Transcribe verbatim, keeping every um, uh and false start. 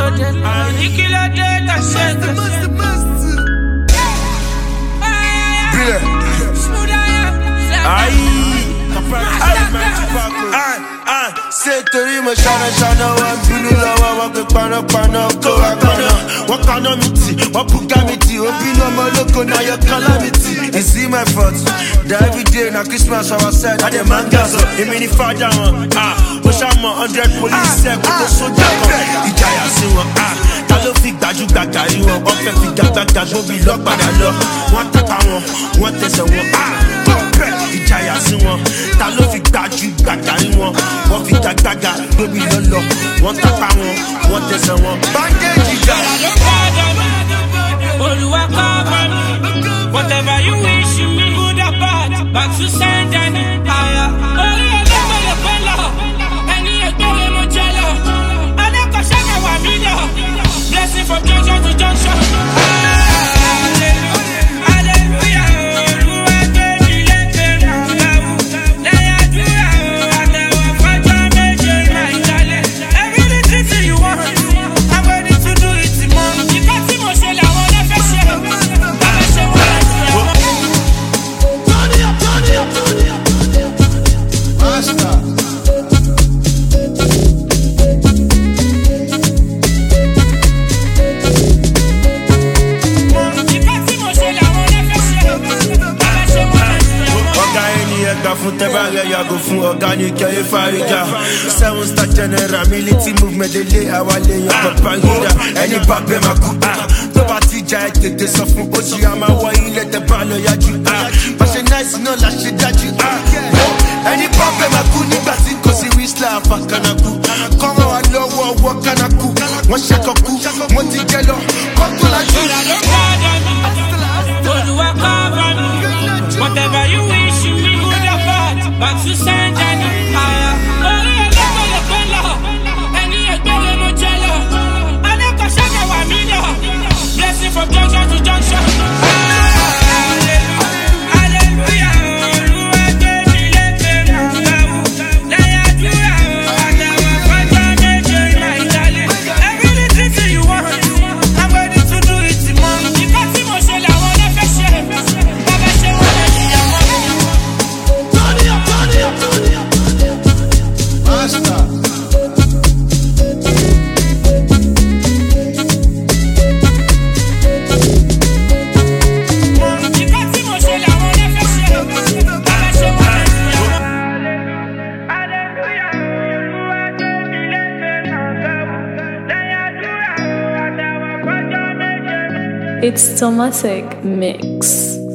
dé. Àní kí ló dé tá ṣe gbèsè. Bílẹ̀. Ayi. Ṣé torí mo ṣáná ṣáná wọ́n bínú lọ́wọ́ wọ́n pe panápaná kó wá paná. Wọ́n kaná mi tì, wọ́n bùgá mi tì, ó bínú ọmọ olóko náà yọ kálá mi tì. Is it my fault? That every day na Christmas our side, I dey man gas up. Èmi ni fàájà wọn, ó ṣàmọ̀ hundred police ṣẹ́ kó tó sójà kan. Ìjàyà sí wọn, ta ló fi gbajúgbajà rí wọn? Wọ́n fẹ́ fi gbàgbàgbà gbóbi lọ́padà lọ. Wọ́n tẹ́pa wọn, wọ́n tẹsẹ̀ wọn, ìjàyà sí wọn. Ta ló fi gbajúgbajà rí wọn? Wọ́n fi gbàgbàgbà gbóbi lọ́lọ́. Wọ́n tẹ́pa wọn, wọ́n tẹsẹ̀ wọn. Bandage ìjà. Olúwa cover me. Whatever you wish me, good or bad, but to send any higher. Orí ẹlẹ́gbẹ̀ẹ́ lè pẹ́ lọ, ẹni ẹgbẹ́rẹ́ mo jẹ lọ. Adékọ̀ṣẹ́ kan wà mí lọ, blessing from junction to junction. Go fún organic ẹyẹ fárígà. Seven star general military movement lélẹ̀ àwa lè yan pàpà yíra. Ẹni bá bẹ́ẹ̀ máa kú. Tó bá ti jà ẹ tètè sọ fún oṣù àmà wọ ilé tẹ bá lọ yájú. Bàṣẹ náìsì náà la ṣe dájú. Ẹni bá bẹ́ẹ̀ máa kú nígbà tí kò sí wíṣílà àfàkànàkú. Kọ́mọ wa lọ́wọ́ ọwọ́ kánákú. Wọ́n ṣẹ̀kọ̀ kú, wọ́n ti jẹ lọ. Kọ́tù lajú. Olúwa cover me. Whatever you wish me, good or bad, but to send any higher. Orí ẹlẹ́gbẹ̀ẹ́ lè pẹ́ lọ, ẹni ẹgbẹ́rẹ́ mo jẹ lọ. Adékọ̀ṣẹ́ kan wà mí lọ, blessing from junction to junction. It's Tomasek Mix.